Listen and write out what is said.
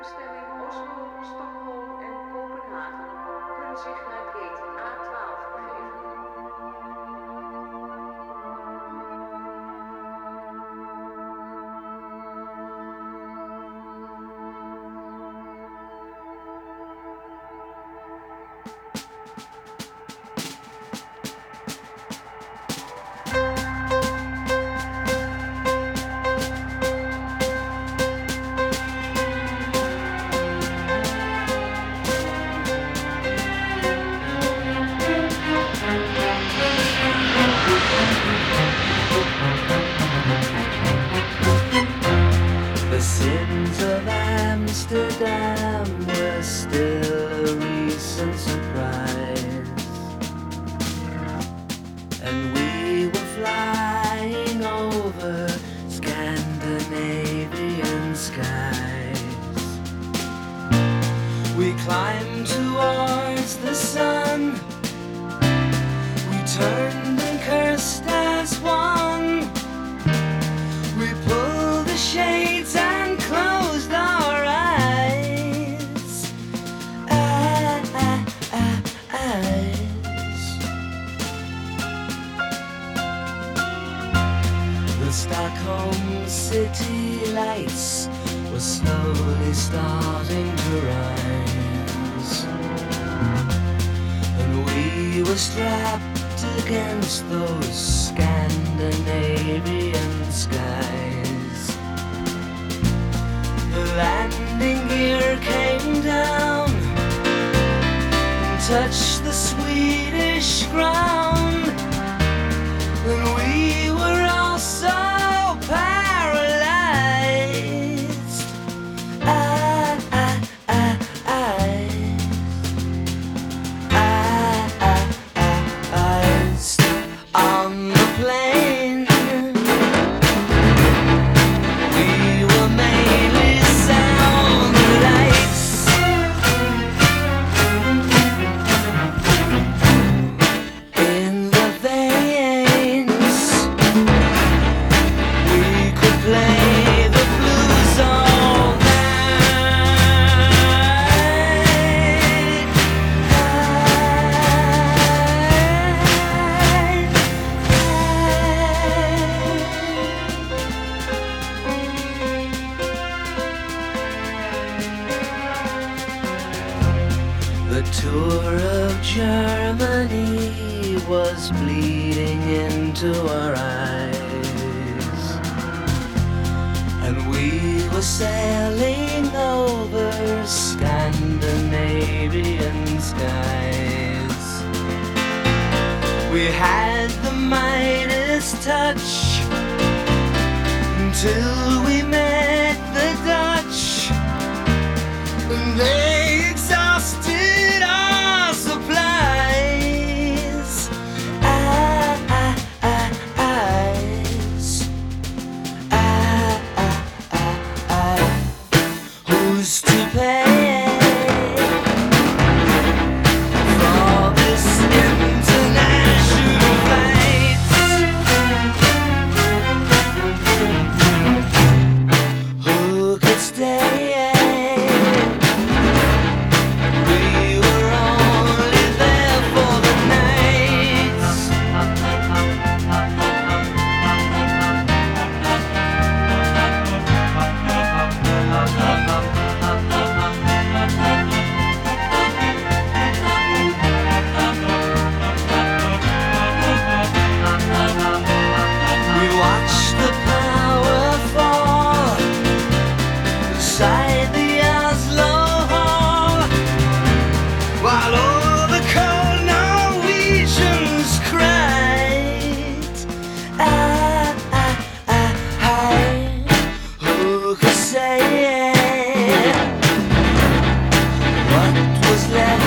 bestemming Oslo, Stockholm en Kopenhagen kunnen zich naar gate A12 begeven. The sins of Amsterdam were still a recent surprise, and we were flying over Scandinavian skies. We climbed towards the sun, we turned and cursed as one. We pulled the shades and closed our eyes. The Stockholm city lights were slowly starting to rise, and we were strapped against those Scandinavian skies. The landing gear came down and touched the Swedish ground, and we were all so paralyzed. On the plane, we were mainly sound lights. In the veins, we could play the blues all The tour of Germany was bleeding into our eyes, and we were sailing over Scandinavian skies. We had the Midas touch until we met the Dutch, and they exhausted our supplies. Who's to pay for this international fight? Who could stay? We were only there for the night. We watched the power fall beside the Oslo Hall, while all the cold Norwegians cried. Who could say what was left?